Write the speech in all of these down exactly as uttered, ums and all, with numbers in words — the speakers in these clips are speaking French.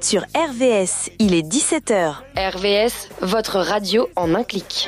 êtes sur R V S, il est dix-sept heures. R V S, votre radio en un clic.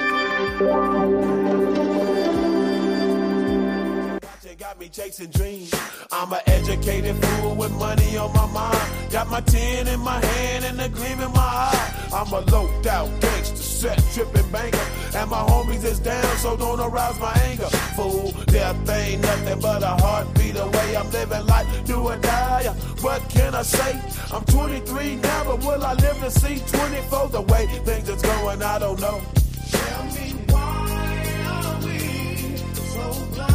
Me chasing dreams. I'm an educated fool with money on my mind. Got my tin in my hand and a gleam in my eye. I'm a loped out gangster, set tripping banker. And my homies is down, so don't arouse my anger. Fool, death ain't nothing but a heartbeat away. I'm living life, do or die. What can I say? I'm twenty-three now, but will I live to see twenty-four? The way things is going, I don't know. Tell me why are we so blind?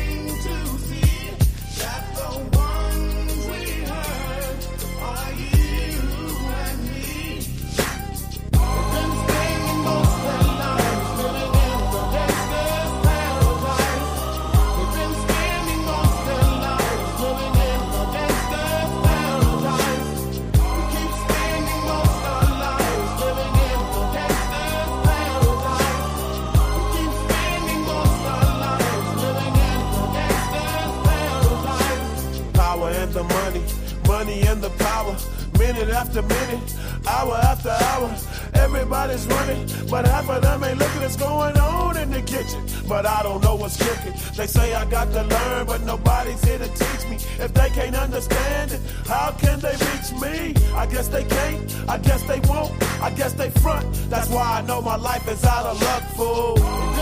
The money, money and the power, minute after minute, hour after hour, everybody's running, but half of them ain't looking what's going on in the kitchen, but I don't know what's cooking. They say I got to learn, but nobody's here to teach me. If they can't understand it, how can they reach me? I guess they can't, I guess they won't, I guess they front. That's why I know my life is out of luck, fool.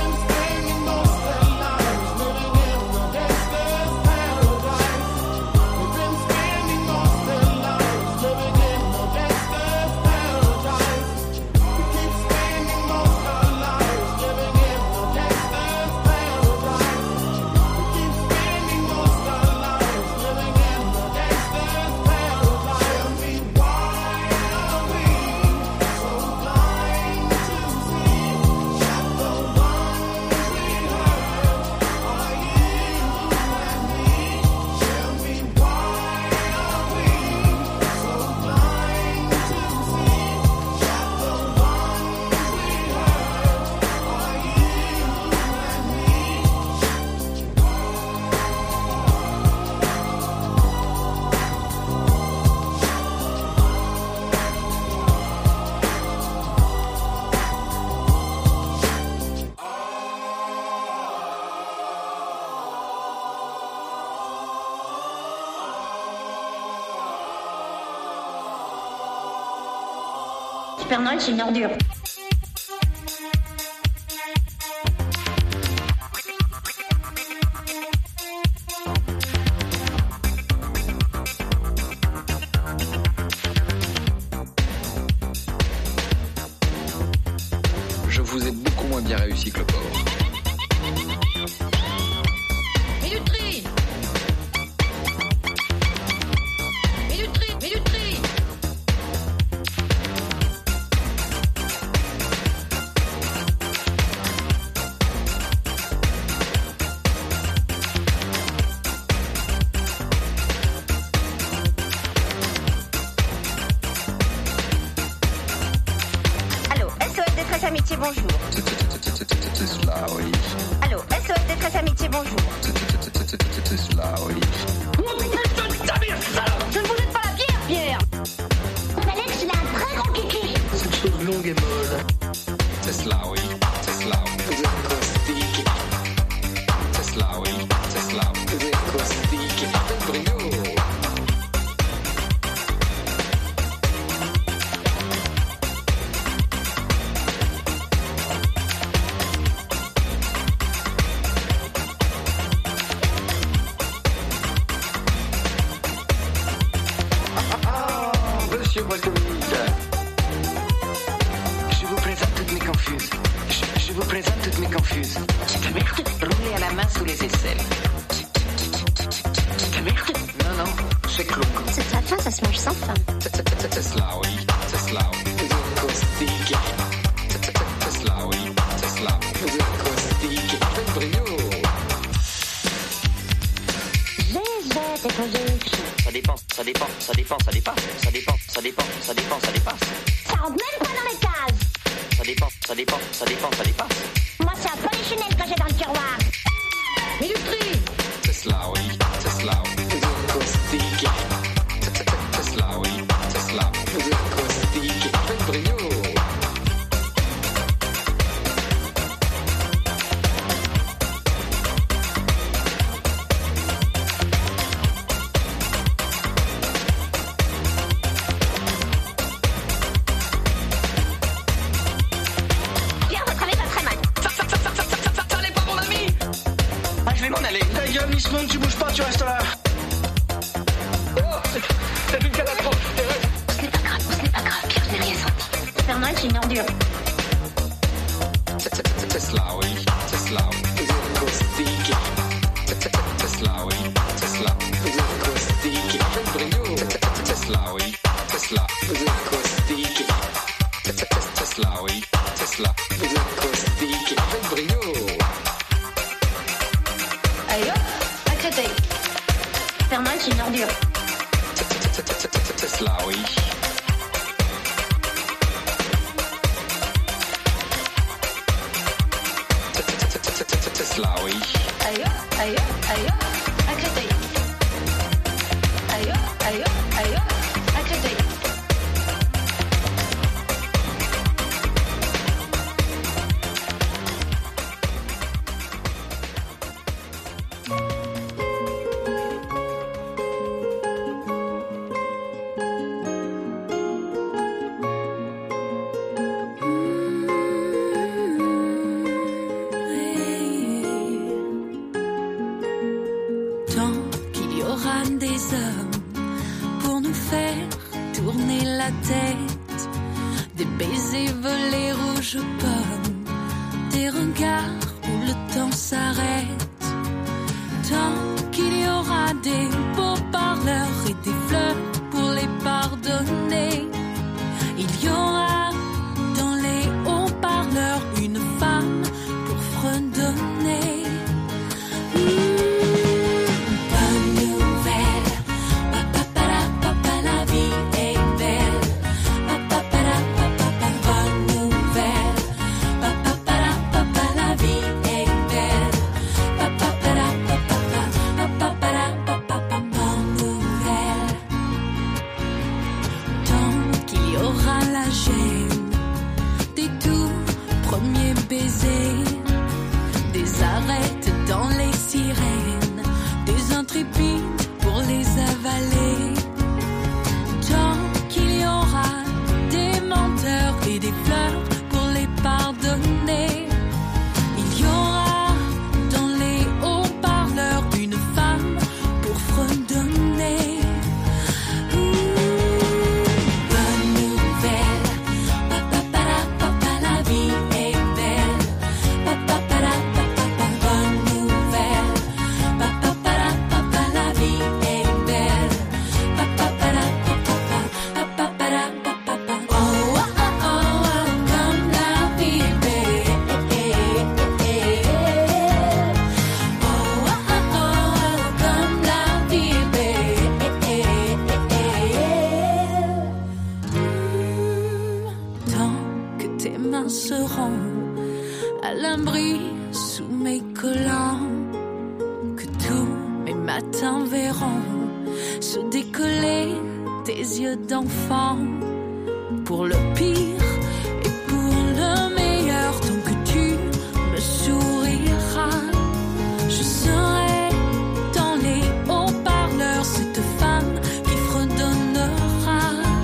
Père Noël, c'est une ordure. Je vous ai beaucoup moins bien réussi que le pauvre. Minuterie. Minuterie, minuterie. Amitié, bonjour. C'est cela, oui. Allô, S O S Détresse Amitié, bonjour. C'est cela, oui. Je ne vous donne pas la bière, Pierre. Alex, il a un très grand kiki. Cette chose longue et molle. C'est cela, oui. C'est cela, oui. C'est cela, oui. C'est cela. Monsieur Boiscommunique, je vous présente toutes mes confuses. Je, je vous présente toutes mes confuses. Cette merde, roulez à la main sous les aisselles. Cette merde, non, non, c'est clou. C'est très fin, ça se mange sans faim. C'est cela, oui. C'est cela, oui. Caustique. C'est cela, oui. C'est cela. Caustique. Avec brio. J'ai des convictions. Ça dépend, ça dépend, ça dépend, ça dépasse. Ça dépend, ça dépend, ça dépend, ça dépasse. Ça rentre même pas dans les cases. Ça dépend, ça dépend, ça dépend, ça dépasse. Moi, c'est un polichinelle que j'ai dans le tiroir. Minuterie. C'est cela, oui. C'est cela, oui. Caustique. C'est cela, oui. C'est cela. Père Noël, c'est une ordure. Tesla, oui, Tesla. Acoustique. Tesla, oui, Tesla. Acoustique. Avec brio. Tesla, oui, Tesla. Acoustique. Tesla, oui, Tesla. Acoustique. Avec brio. Allez hop, à Créteil. Père Noël, c'est une ordure. Tesla, oui. Tesla, oui. Allez hop, allez hop, allez hop, à Créteil. Allez hop, allez hop, allez hop, à Créteil. Tant qu'il y aura des hommes pour nous faire tourner la tête, des baisers volés rouges aux pommes, des regards où le temps s'arrête. Tant qu'il y aura des beaux parleurs et des fleurs pour les pardonner, il y aura dans les haut-parleurs une femme pour fredonner. Des arêtes dans les sirènes, des intrépides pour les avaler. Tant qu'il y aura des menteurs et des fleurs pour les pardonner, il y aura dans les haut-parleurs une femme pour fredonner. Seront à l'abri sous mes collants, que tous mes matins verront se décoller tes yeux d'enfant. Pour le pire et pour le meilleur, tant que tu me souriras, je serai dans les haut-parleurs cette femme qui fredonnera.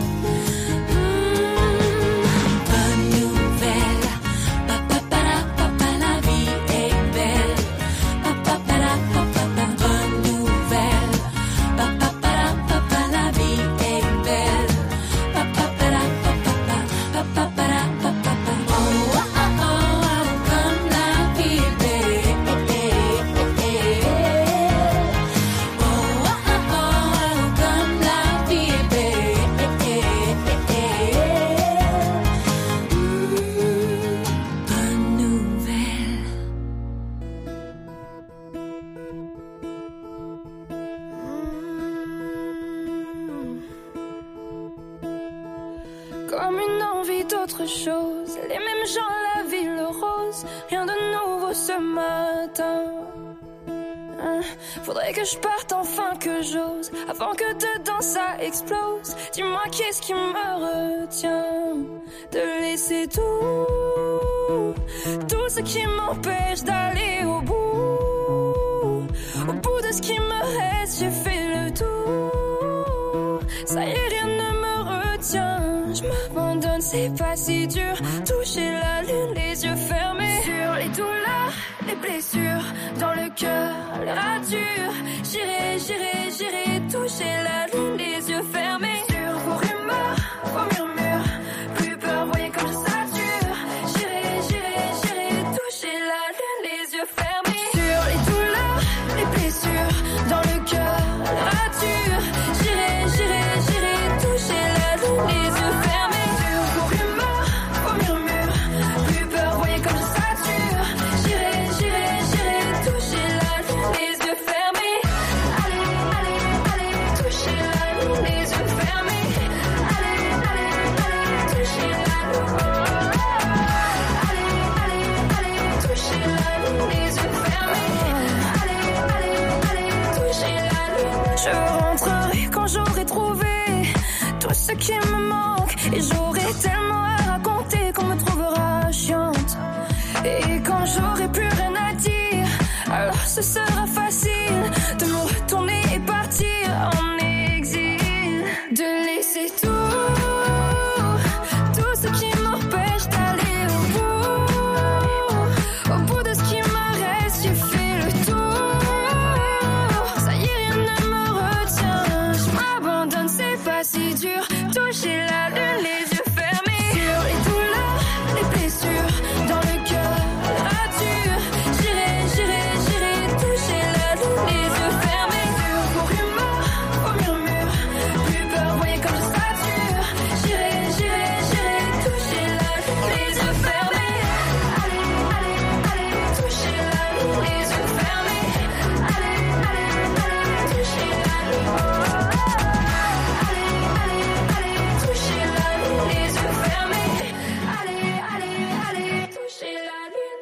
Comme une envie d'autre chose, les mêmes gens, la ville rose, rien de nouveau ce matin. Hein, faudrait que je parte enfin, que j'ose, avant que dedans ça explose. Dis-moi qu'est-ce qui me retient de laisser tout, tout ce qui m'empêche d'aller au bout. Au bout de ce qui me reste, j'ai fait le tour. Ça y est, rien ne me retient. Je m'abandonne, c'est pas si dur. Toucher la lune, les yeux fermés sur les douleurs, les blessures dans le cœur, les ratures. J'irai, j'irai, j'irai toucher la lune, les yeux fermés sur vos rumeurs, vos murmures. Plus peur, voyez comme Et j'aurai tellement à raconter qu'on me trouvera chiante. Et quand j'aurai plus rien à dire, alors ce sera facile de me retourner et partir en exil. De laisser tout, tout ce qui m'empêche d'aller au bout. Au bout de ce qui me reste, j'ai fait le tour. Ça y est, rien ne me retient. Je m'abandonne, c'est pas si dur. Toucher la lune, les yeux fermés. Sur les douleurs, les blessures, dans le cœur, la rature. J'irai, j'irai, j'irai toucher la lune, les yeux fermés. Pour rumeur, au murmure, plus peur, voyez comme je sature. J'irai, j'irai, j'irai toucher la lune, les yeux fermés. Allez, allez, allez, toucher la lune, les yeux fermés. Allez, allez, allez, toucher la lune. Allez, allez, allez, toucher la lune, les yeux fermés. Allez, allez, allez, toucher la lune.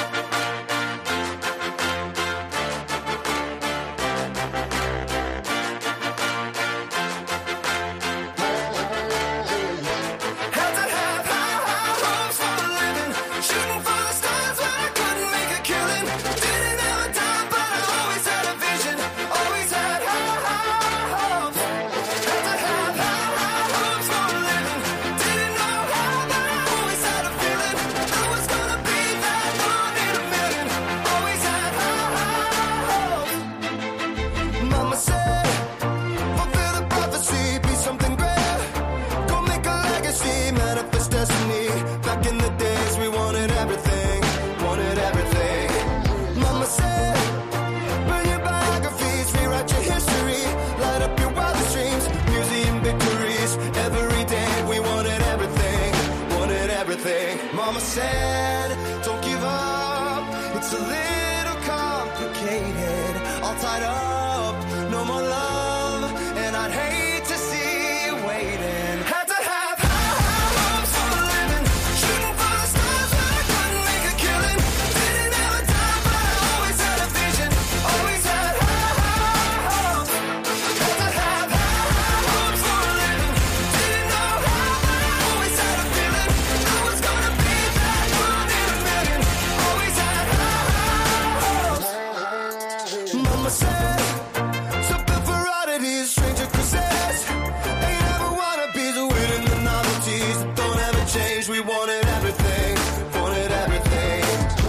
Had to have high, high hopes for a living. Shooting for the stars when I couldn't make a killing. Didn't have a time, but I always had a vision. Always had high, high hopes. Had to have high, high hopes for a living. Didn't know how, but I always had a feeling. I was gonna be that one in a million. Always had high, high hopes. Mama said, fulfill the prophecy, be something great. Go make a legacy, manifest destiny. Back in the days we wanted everything, wanted everything. Mama said, burn your biographies, rewrite your history. Light up your wildest dreams, museum victories. Every day we wanted everything, wanted everything. Mama said, don't give up, it's a little complicated. All tied up, no more love, and I'd hate to see you waiting. Had to have high, high hopes for a living. Shooting for the stars when I couldn't make a killing. Didn't have a time, but I always had a vision. Always had high, high hopes. Had to have high, high hopes for a living. Didn't know how, but I always had a feeling. I was gonna be that one in a million. Always had high, high hopes. Mama said, so built for oddities, stranger cruises. Ain't ever wannabes, winning the novelties that don't ever change. We wanted everything, wanted everything.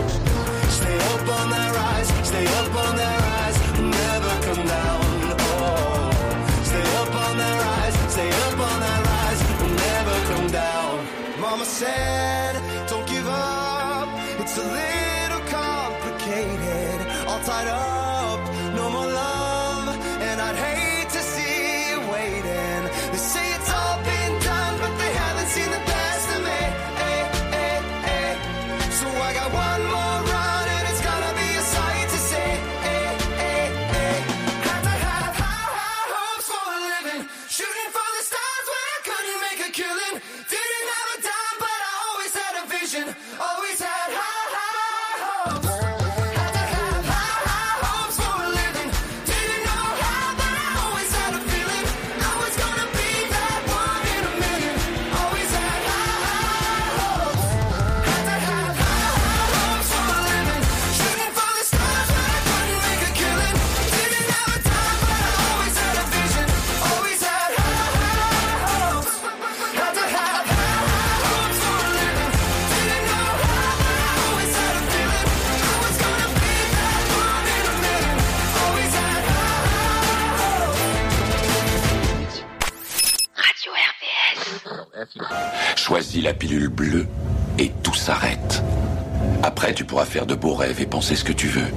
Stay up on that rise, stay up on that rise, never come down. Oh, stay up on that rise, stay up on that rise, never come down. Mama said, don't give up, it's a little complicated. All tied up, no more love, and I'd hate to see you waiting. They say it's all been done, but they haven't seen the best of me. Eh, eh, eh. So I got one more run, and it's gonna be a sight to see. Eh, eh, eh. Had to have high, high hopes for a living. Shooting for the stars when I couldn't make a killing. Didn't have a dime, but I always had a vision. Always had high, high hopes. Had to have high, high hopes for a living. Didn't know how, but I always had a feeling. I was gonna be that one in a million. Always had high, high hopes. Had to have high, high hopes for a living. Shooting for the stars when I couldn't make a killing. Didn't have a time, but I always had a vision. Always had high, high hopes. Had to have high, high hopes for a living. Didn't know how, but I always had a feeling. I was gonna be that one in a million. Always had high, high hopes. Radio R V S. Choisis la pilule bleue et tout s'arrête. Après, tu pourras faire de beaux rêves et penser ce que tu veux.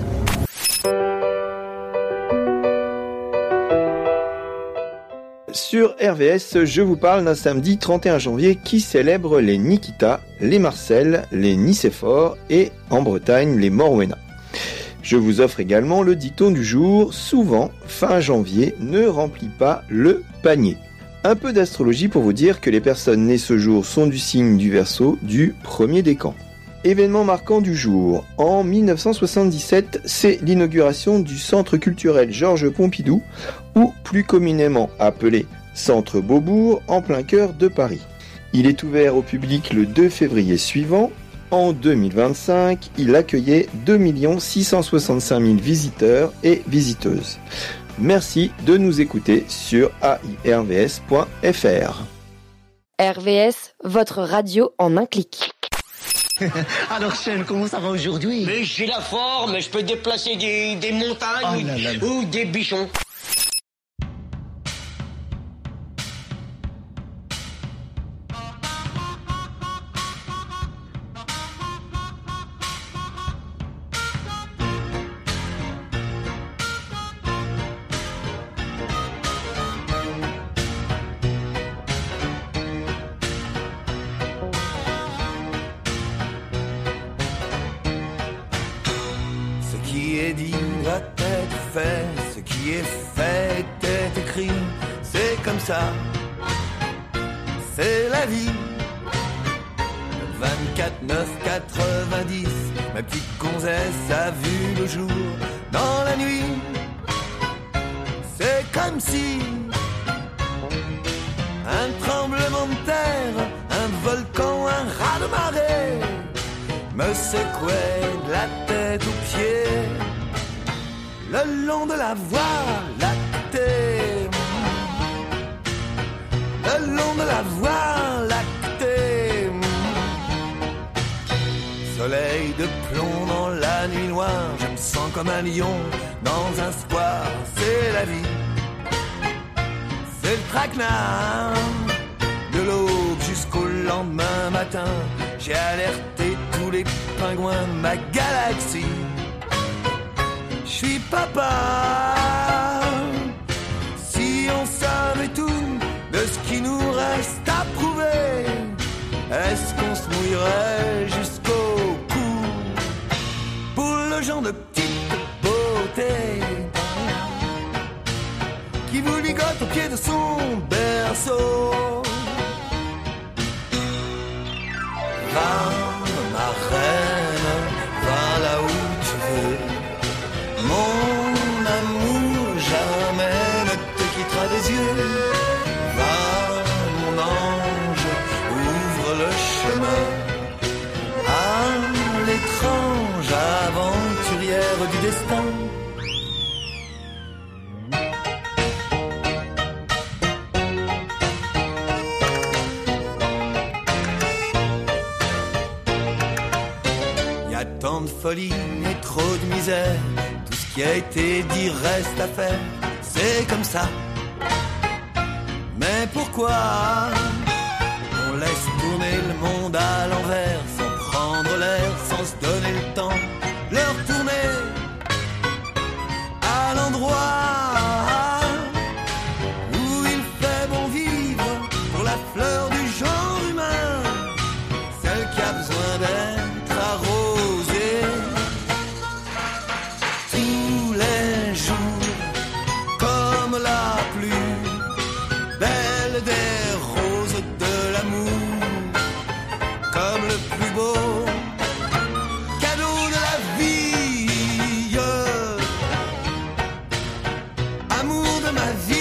Sur R V S, je vous parle d'un samedi trente et un janvier qui célèbre les Nikita, les Marcel, les Nicéphore et, en Bretagne, les Morwena. Je vous offre également le dicton du jour, souvent, fin janvier, ne remplit pas le panier. Un peu d'astrologie pour vous dire que les personnes nées ce jour sont du signe du Verseau, du premier décan. Événement marquant du jour. En mille neuf cent soixante-dix-sept, c'est l'inauguration du Centre culturel Georges Pompidou, ou plus communément appelé Centre Beaubourg, en plein cœur de Paris. Il est ouvert au public le deux février suivant. En deux mille vingt-cinq, il accueillait deux millions six cent soixante-cinq mille visiteurs et visiteuses. Merci de nous écouter sur a i r v s point f r. R V S, votre radio en un clic. Alors Sean, comment ça va aujourd'hui? Mais j'ai la forme, je peux déplacer des, des montagnes oh là là là. ou des bichons. Ce qui est fait est écrit, c'est comme ça, c'est la vie. vingt-quatre neuf quatre-vingt-dix, ma petite gonzesse a vu le jour dans la nuit. C'est comme si un tremblement de terre, un volcan, un raz de marée me secouait de la tête aux pieds. Le long de la voie lactée, le long de la voie lactée. Soleil de plomb dans la nuit noire, je me sens comme un lion dans un square. C'est la vie, c'est le traquenard. De l'aube jusqu'au lendemain matin, j'ai alerté tous les pingouins de ma galaxie. Je suis papa. Si on savait tout de ce qui nous reste à prouver, est-ce qu'on se mouillerait jusqu'au cou pour le genre de petite beauté qui vous ligote au pied de son berceau? Va, ma reine, va là où tu veux. Mon amour jamais ne te quittera des yeux. Va, mon ange, ouvre le chemin à l'étrange aventurière du destin. Y a tant de folie et trop de misère. Qui a été dit reste à faire, c'est comme ça. Mais pourquoi on laisse tourner le monde à l'envers, sans prendre l'air, sans se donner le temps de le retourner à l'endroit où il fait bon vivre pour la fleur du genre humain, celle qui a besoin d'être arrosée la plus belle des roses de l'amour, comme le plus beau cadeau de la vie, amour de ma vie.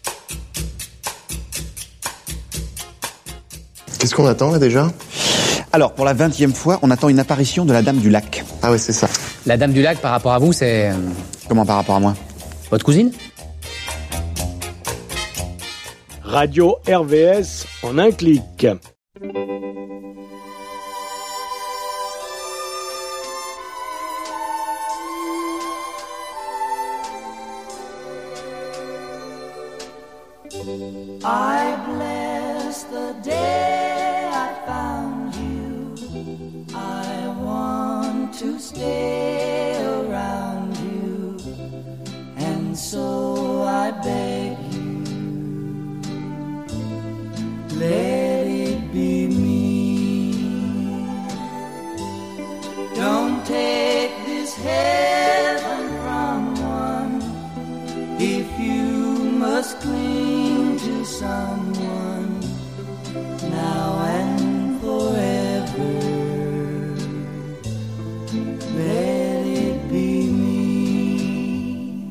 Qu'est-ce qu'on attend là déjà ? Alors, pour la vingtième fois, on attend une apparition de la Dame du Lac. Ah ouais, c'est ça. La Dame du Lac, par rapport à vous, c'est... Comment par rapport à moi? Votre cousine? Radio R V S en un clic. I bless the day I found you. I want to stay around you, and so I beg you, let it be me. Don't take this heaven from one if you must cling to someone now and forever. Let it be me.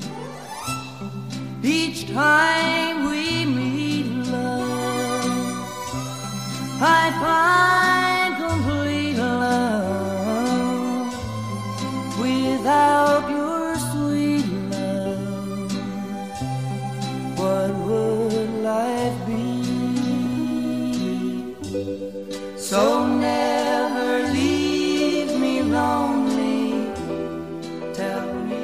Each time we meet, love, I find complete love without your sweet love. What would life be? So never leave me lonely. Tell me.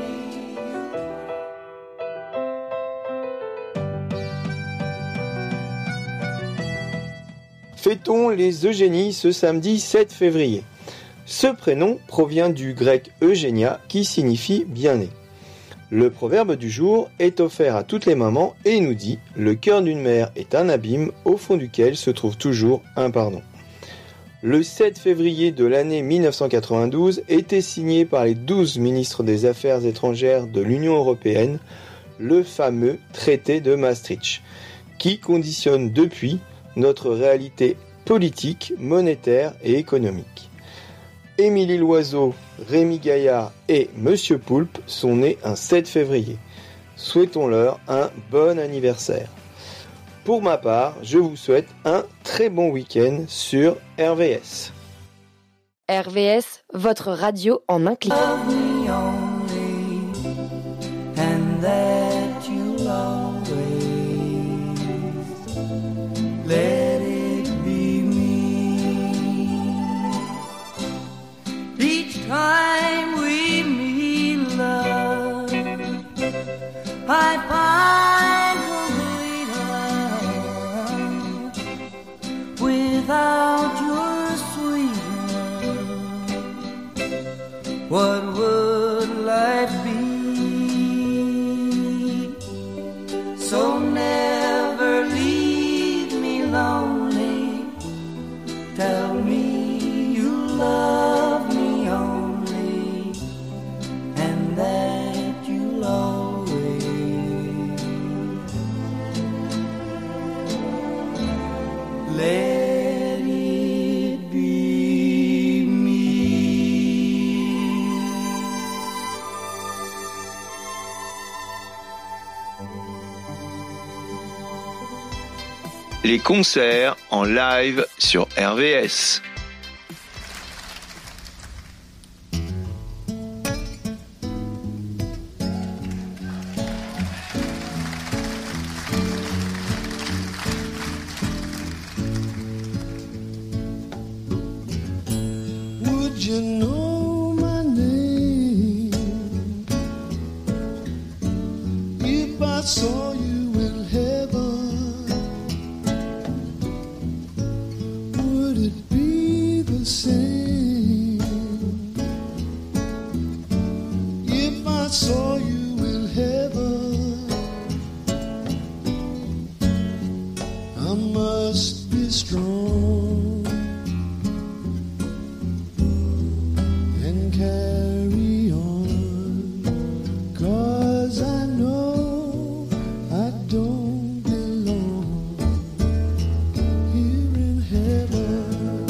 Fêtons les Eugénies ce samedi sept février. Ce prénom provient du grec Eugénia qui signifie bien-né. Le proverbe du jour est offert à toutes les mamans et nous dit « Le cœur d'une mère est un abîme au fond duquel se trouve toujours un pardon ». Le sept février de l'année mille neuf cent quatre-vingt-douze était signé par les douze ministres des Affaires étrangères de l'Union européenne le fameux traité de Maastricht, qui conditionne depuis notre réalité politique, monétaire et économique. Émilie Loiseau, Rémi Gaillard et Monsieur Poulpe sont nés un sept février. Souhaitons-leur un bon anniversaire. Pour ma part, je vous souhaite un très bon week-end sur R V S. R V S, votre radio en un clic. Let it be me. Each time we meet, love, I find complete love without your sweet love. What would life be? So never leave me lonely. Tell me you love me only, and that you'll always let it be me. Les concerts en live sur R V S. Would you know my name if I saw you in heaven? Would it be the same if I saw you in heaven? I must be strong and carry on, 'cause I know I don't belong here in heaven.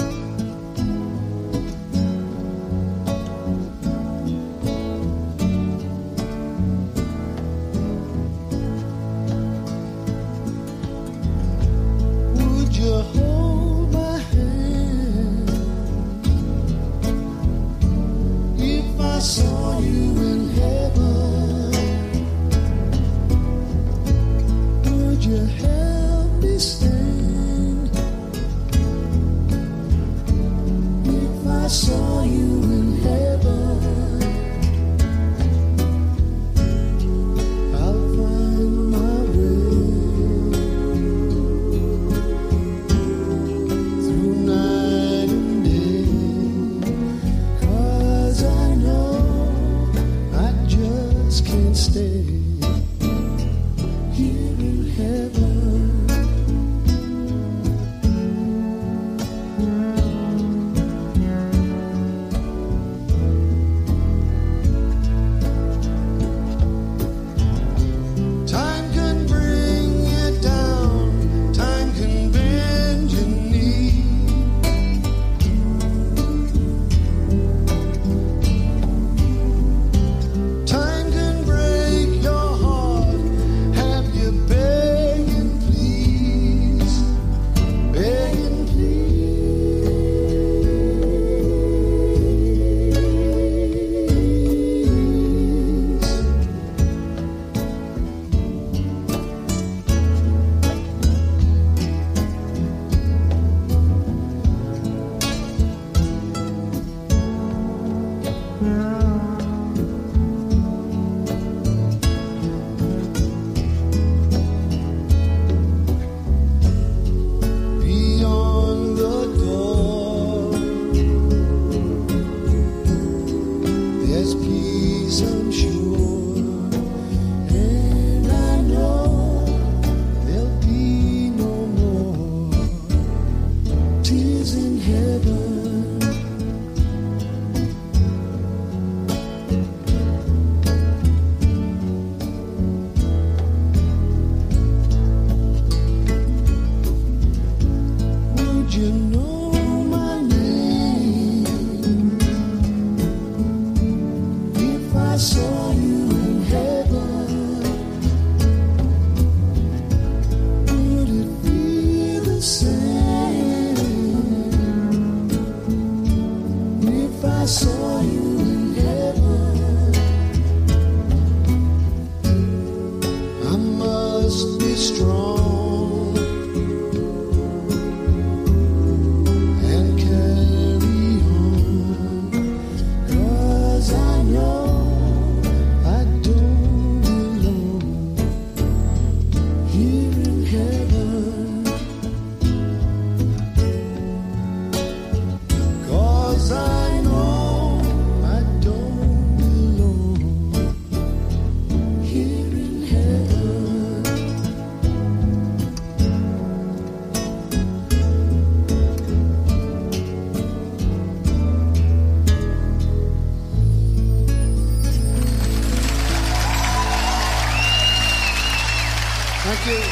stay here in heaven. Time can bring you down, time can bend your knee. Time can break your heart, have you begging please, begging beyond the door. There's peace, I'm sure, and I know there'll be no more tears in heaven. Would you know my name if I saw you in heaven? Would it be the same if I saw you in heaven? I must be strong and carry on, 'cause I know I don't belong here in heaven. 'Cause I know I don't belong here in heaven. Thank you.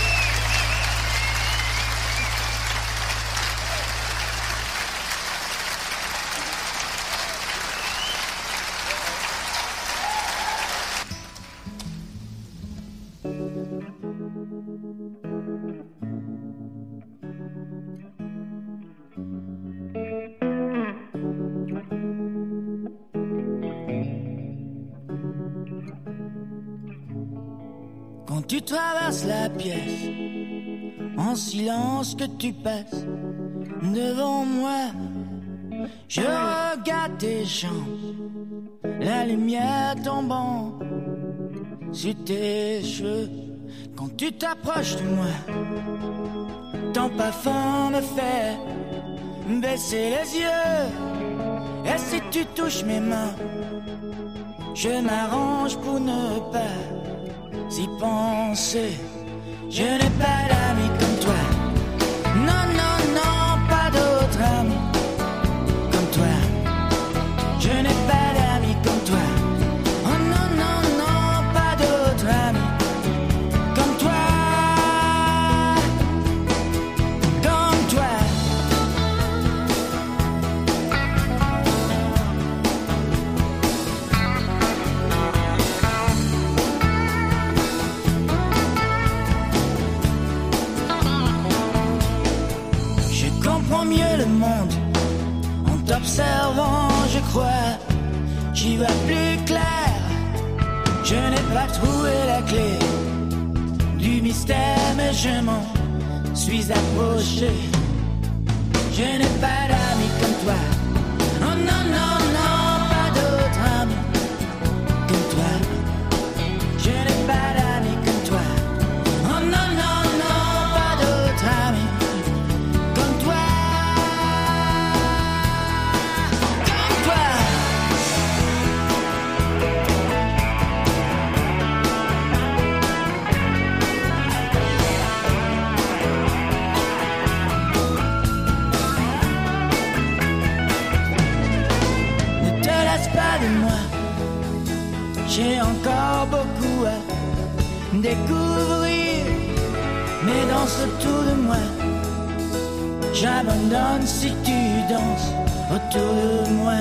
Quand tu traverses la pièce, en silence que tu passes devant moi, je regarde tes jambes, la lumière tombant sur tes cheveux. Quand tu t'approches de moi, ton parfum me fait baisser les yeux. Et si tu touches mes mains, je m'arrange pour ne pas y penser. Je n'ai pas d'amis comme toi. Non, non, non, pas d'autres amis comme toi. Je n'ai pas d'amis comme toi. Oh non, non, non, pas d'autres amis comme toi. Comme toi. Je comprends mieux le monde en t'observant, je crois. J'y vois plus clair. Je n'ai pas trouvé la clé du mystère, mais je m'en suis approché. Je n'ai pas d'amis comme toi. Oh non, non, non, pas d'autres amis comme toi. Je n'ai pas d'amis comme toi. Oh non, non, non, pas d'autres amis comme toi. Comme toi. J'ai encore beaucoup à découvrir, mais danse autour de moi. J'abandonne si tu danses autour de moi.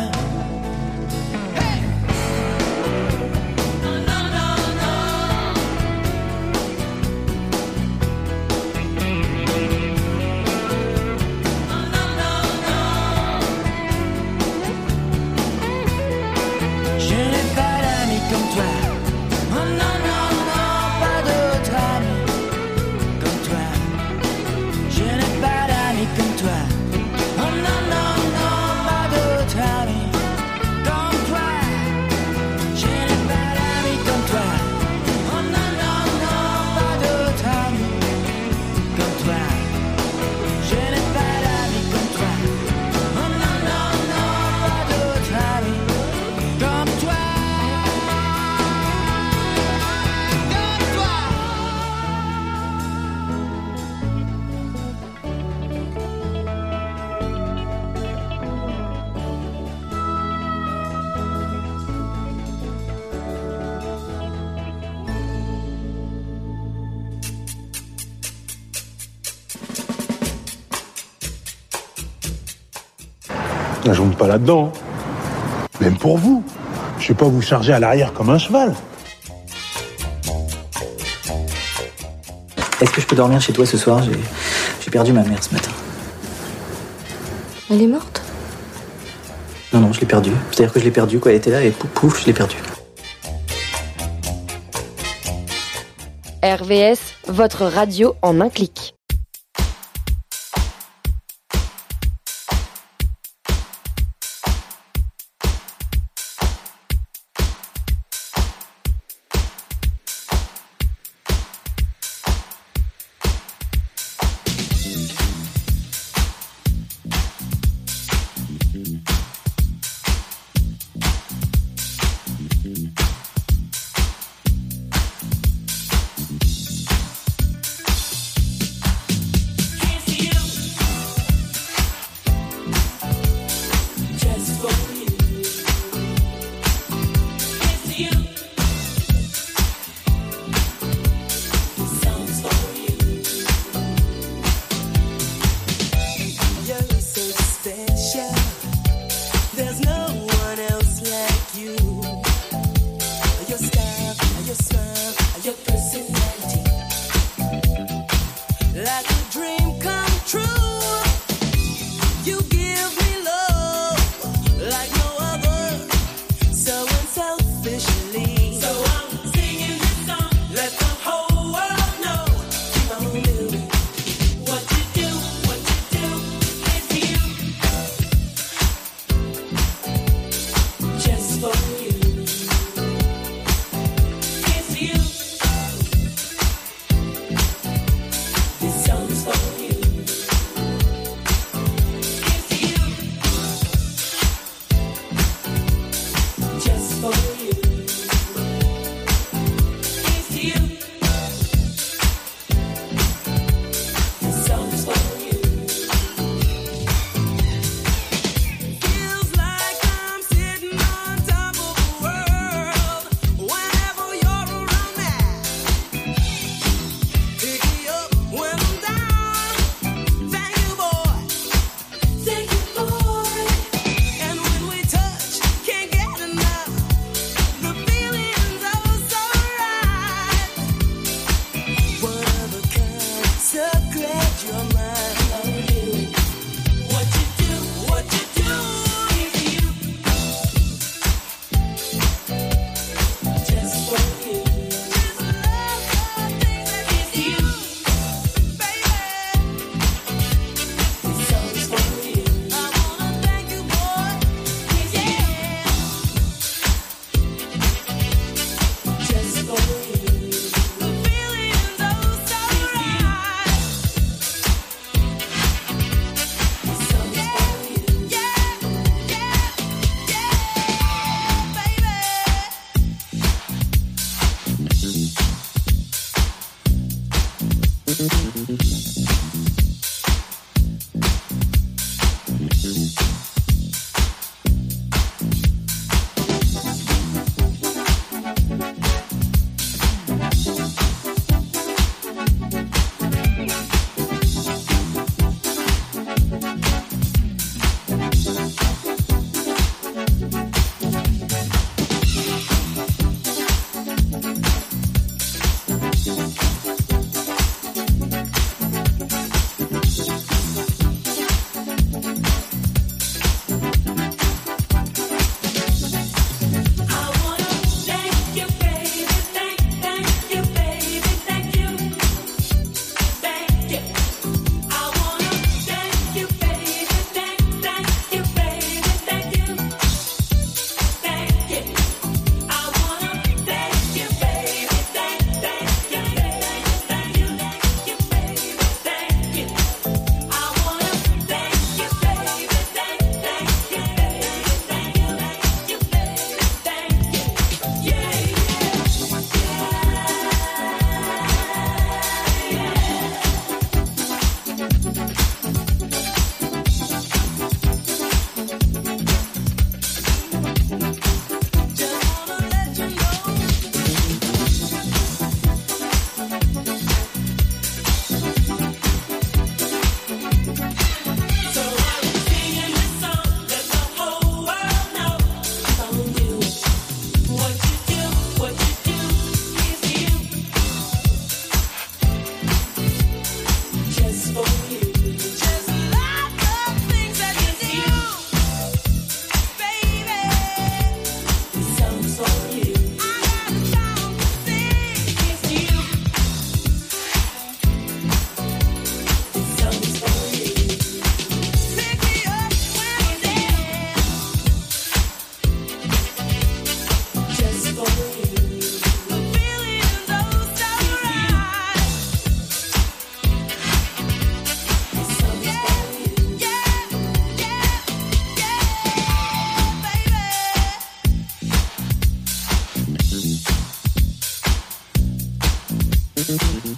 Je ne monte pas là-dedans. Même pour vous. Je ne vais pas vous charger à l'arrière comme un cheval. Est-ce que je peux dormir chez toi ce soir? J'ai, j'ai perdu ma mère ce matin. Elle est morte? Non, non, je l'ai perdue. C'est-à-dire que je l'ai perdue, quoi. Elle était là et pouf, pouf, je l'ai perdue. R V S, votre radio en un clic.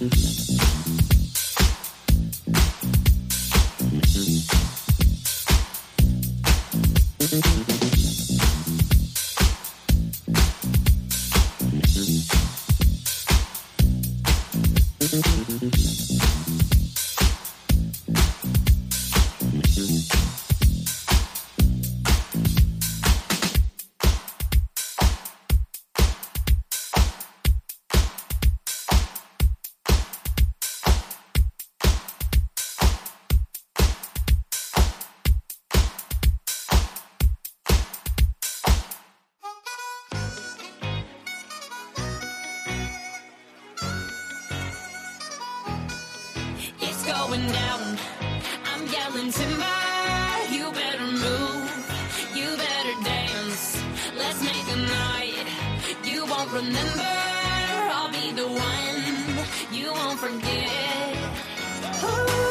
Going down, I'm yelling timber. You better move, you better dance. Let's make a night you won't remember. I'll be the one you won't forget. Ooh.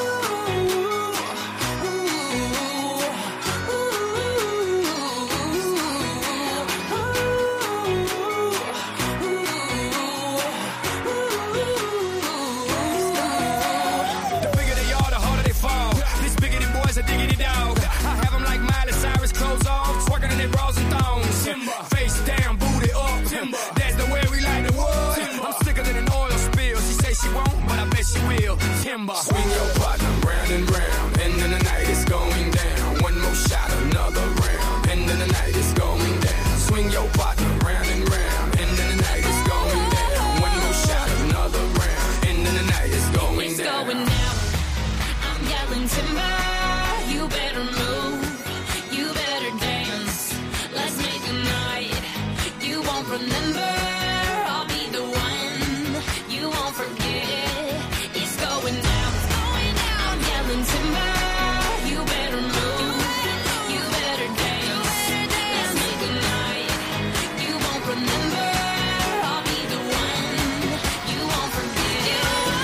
Swing your partner round and round, and then the night is going down. One more shot, another round, and then the night is going down. Swing your partner round and round, and then the night is going down. One more shot, another round, and then the night is going it's down. It's going down. I'm yelling timber. You better move. You better dance. Let's make a night you won't remember. I'll be the one you won't forget. It's going down. Timber, you better move, you better dance. Let's make a night you won't remember. I'll be the one you won't forget.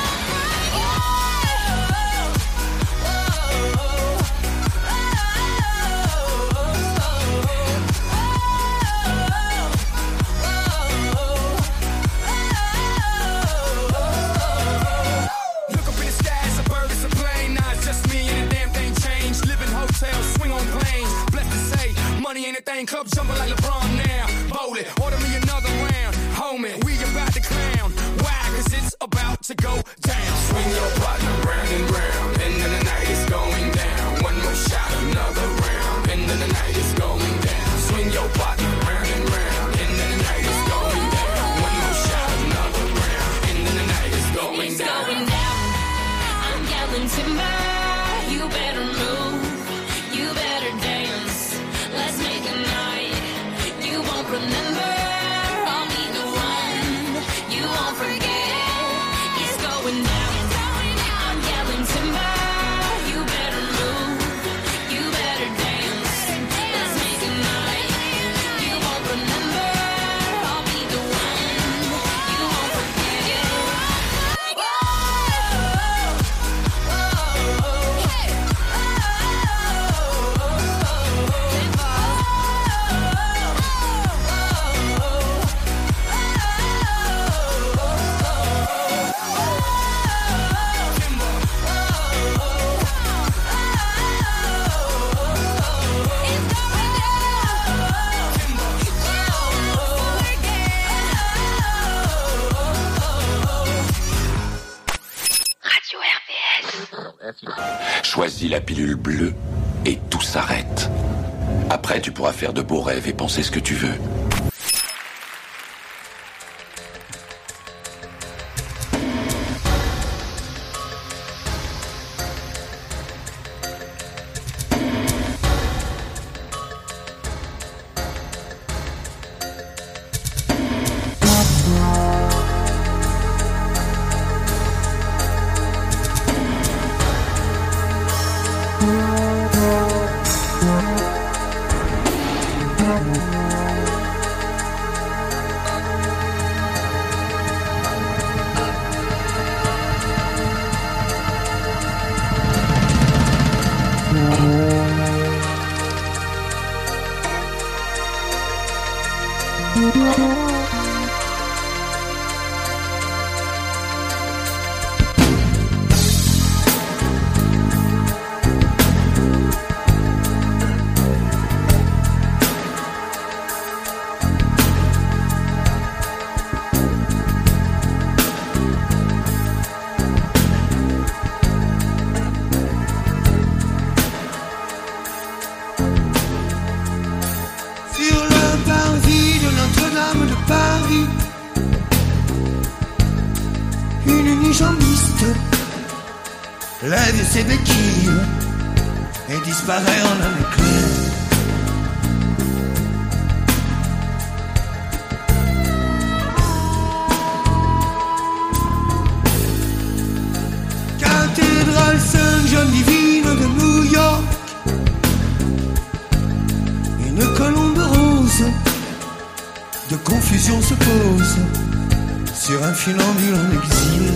Look up in the sky, it's a bird, it's a plane. Nah, it's just me and the damn thing changed. Live in hotels, swing on planes. Blessed to say, money ain't a thing. Club jumping like LeBron now. Bowl it, order me another round. Homie, we about to clown. Why? Cause it's about to go down. Swing your partner round and round, and then the night is going down. One more shot, another round, and then the night is going down. Swing your partner round and round, and then the night is going down. One more shot, another round, and then the night is going it's down. Going down. I'm yelling timber. You better move. You better dance. Let's make a night you won't remember. I'll be the one you won't forget. It's going down. I'm yelling timber. You better move. You better dance. Let's make a night you won't remember. I'll be the one you won't forget. Choisis la pilule bleue et tout s'arrête. Après, tu pourras faire de beaux rêves et penser ce que tu veux. lève ses béquilles et disparaît en un éclair. Cathédrale Sainte-Jeanne divine de New York, une colombe rose de confusion se pose sur un funambule en exil.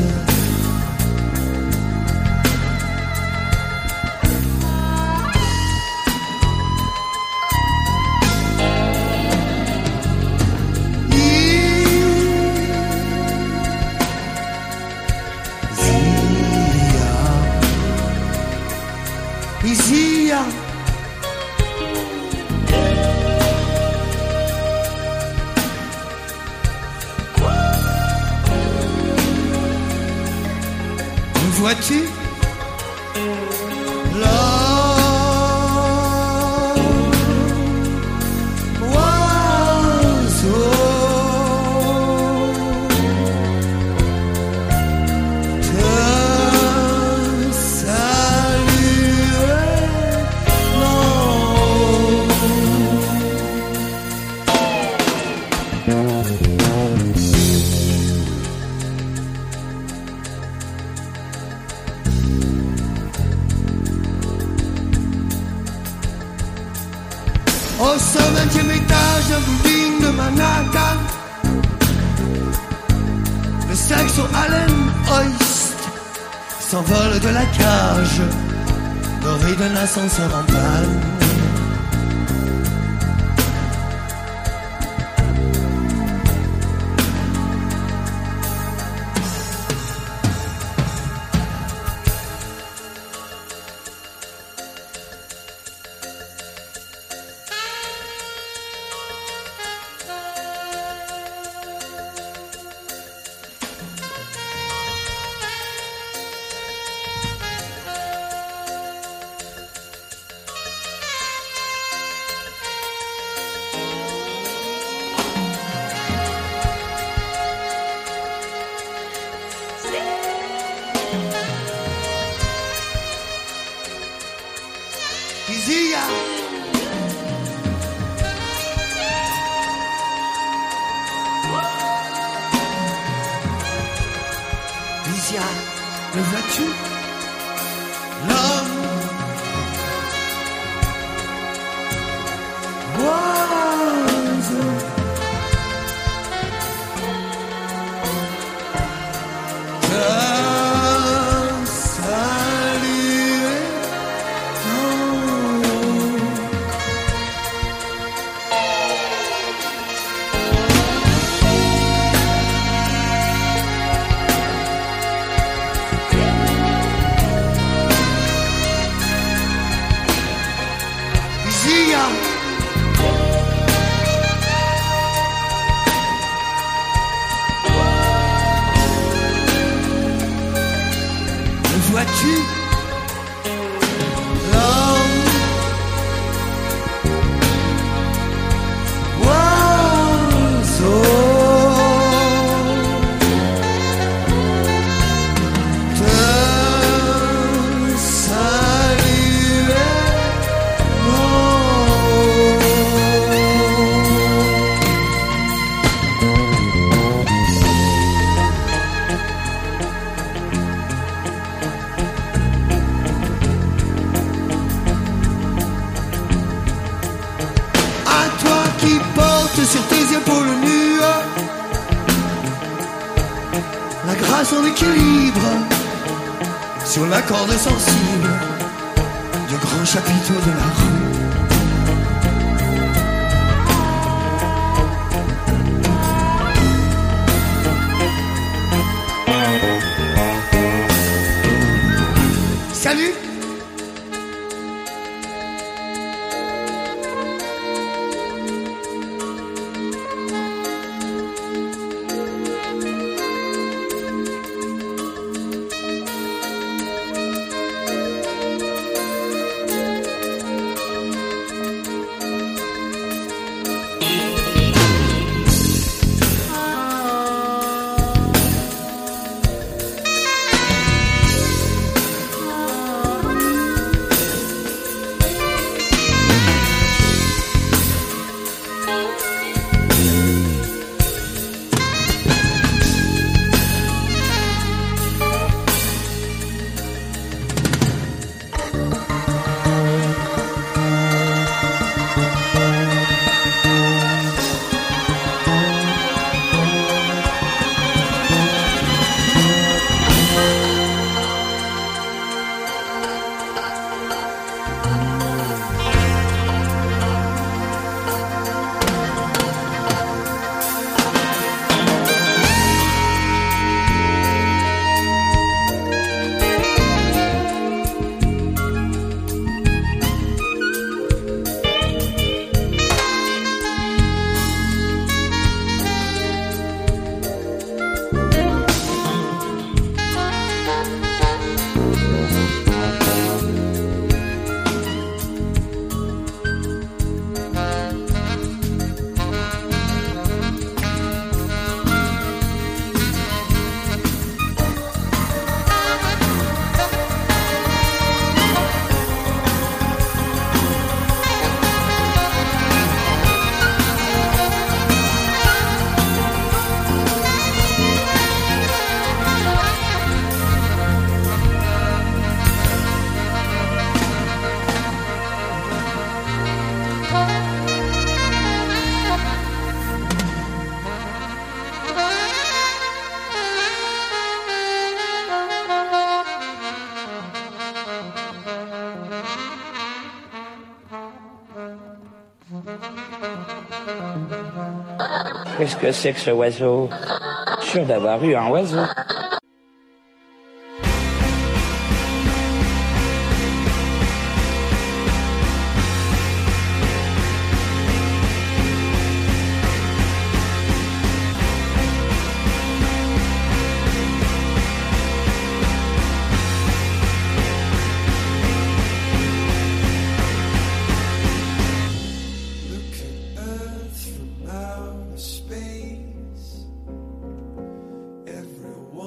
Isia, me vois-tu? Au cent vingtième étage d'un building de Manhattan, le saxo Allen Hoist s'envole de la cage dorée d'un ascenseur en panne. Isia, Isia, le vois-tu? L'homme oiseau te saluer. Isia, le vois-tu? L'homme oiseau te saluer. À toi qui portes sur tes épaules nues la grâce en équilibre sur la corde sensible du grand chapiteau de la rue. Salut! Qu'est-ce que c'est que ce oiseau? Sûr d'avoir eu un oiseau. Everyone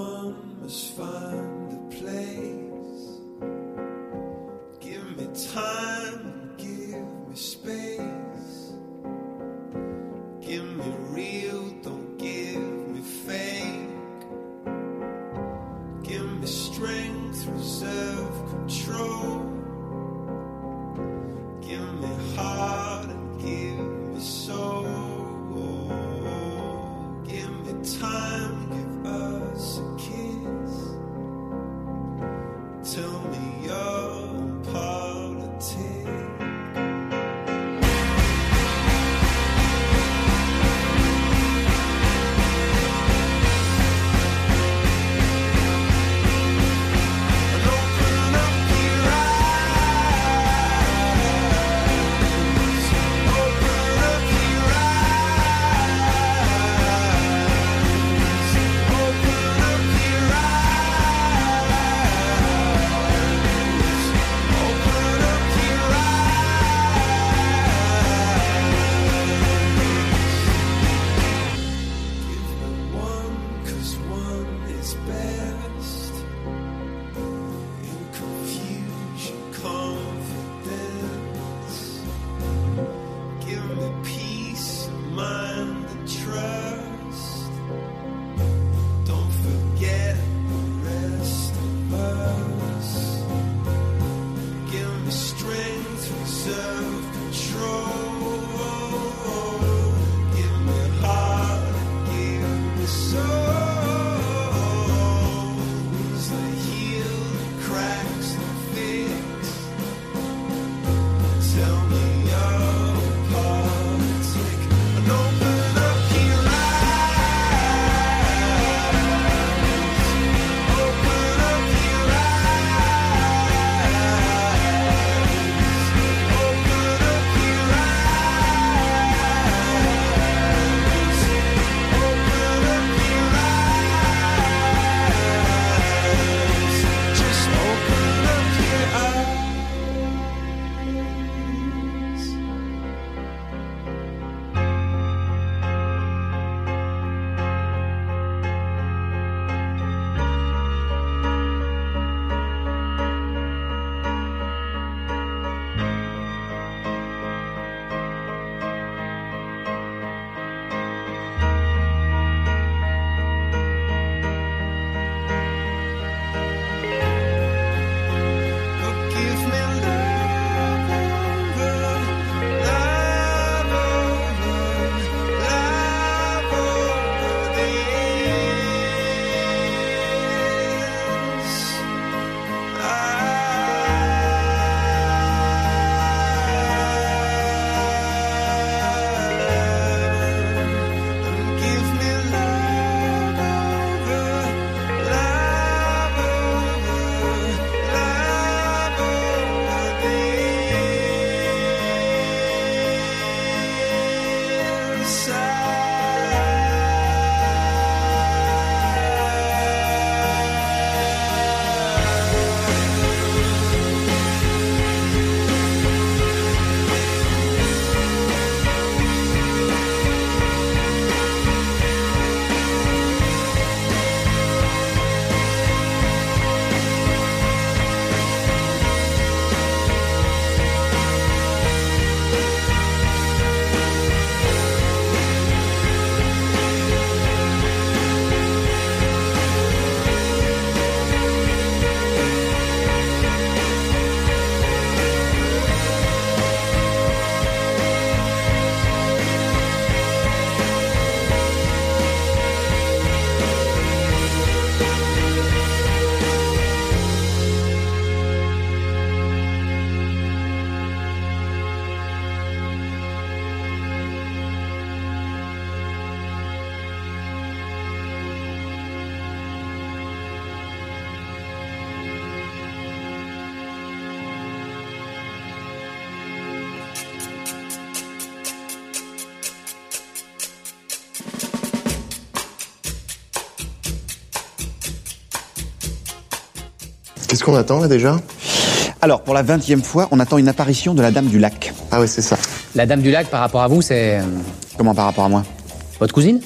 Qu'est-ce qu'on attend là déjà? Alors, pour la vingtième fois, on attend une apparition de la Dame du Lac. Ah oui, c'est ça. La Dame du Lac, par rapport à vous, c'est... Comment par rapport à moi? Votre cousine?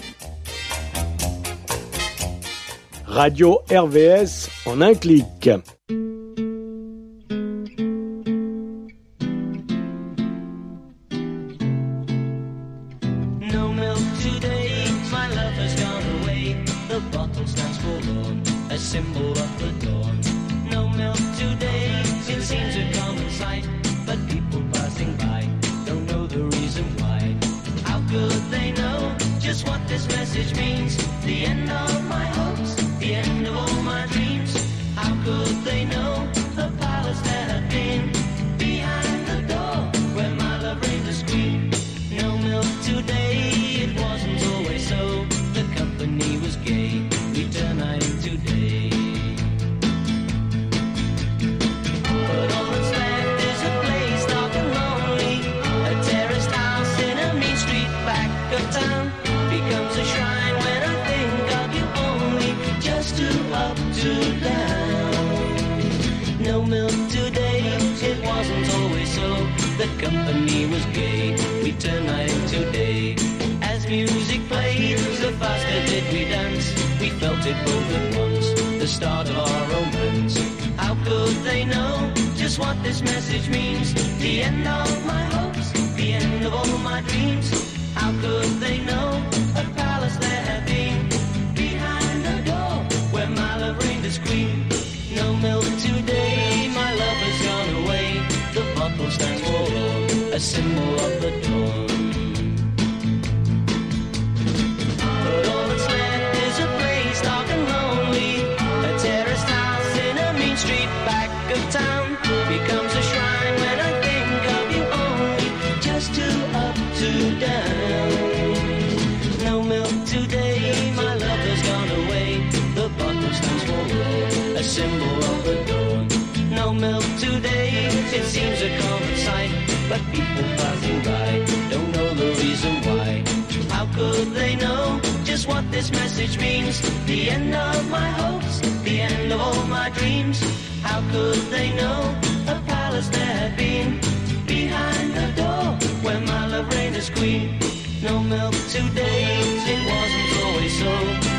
Radio R V S en un clic. No milk today, my love has gone away. The bottle stands forlorn, a symbol of the dawn. No milk today, it seems a common sight, but people passing by don't know the reason why. How could they know just what this message means? The end of my hopes, the end of all my dreams. How could they know the palace that had been behind the door where my love reigned as queen? No milk today, it wasn't always so. The company was gay, we turned night into day. But all that's left is a place dark and lonely. A terraced house in a mean street back of town becomes a shrine when I think of you only. Just two up, two down. No milk today, it wasn't always so. The company was gay, we turned night into day. As music played, the faster did we dance. We felt it both at once, the start of our romance. How could they know just what this message means? The end of my hopes, the end of all my dreams. How could they know a palace there had been behind the door where my love reigned as queen? No milk today, my love has gone away. The bottle stands forlorn, a symbol of the dawn. But all that's left is a place dark and lonely. A terraced house in a mean street back of town becomes a shrine when I think of you only. Just two up, two down. No milk today, my love has gone away. The bottle stands forlorn, a symbol of the dawn. No milk today, it seems a common sight, but people passing by don't know the reason why. How could they know just what this message means? The end of my hopes, the end of all my dreams. How could they know a palace there had been behind the door where my love reigned as queen? No milk today, it wasn't always so.